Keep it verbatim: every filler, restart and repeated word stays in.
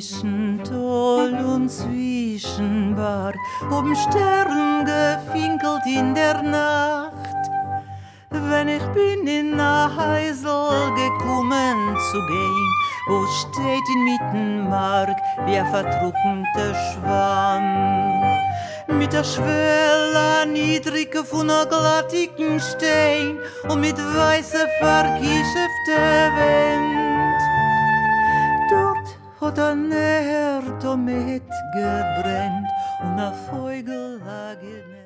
zwischen Toll und zwischen Berg, um Stern gefinkelt in der Nacht. Wenn ich bin in a Heisel gekommen zu gehen, wo steht in Mittenmark wie ein vertrockneter Schwamm. Mit der Schwelle niedrige von a glattigen Stein und mit weiße verkischefte Wind. Dort hat ein Herd mit gebrennt und a Vogel lag in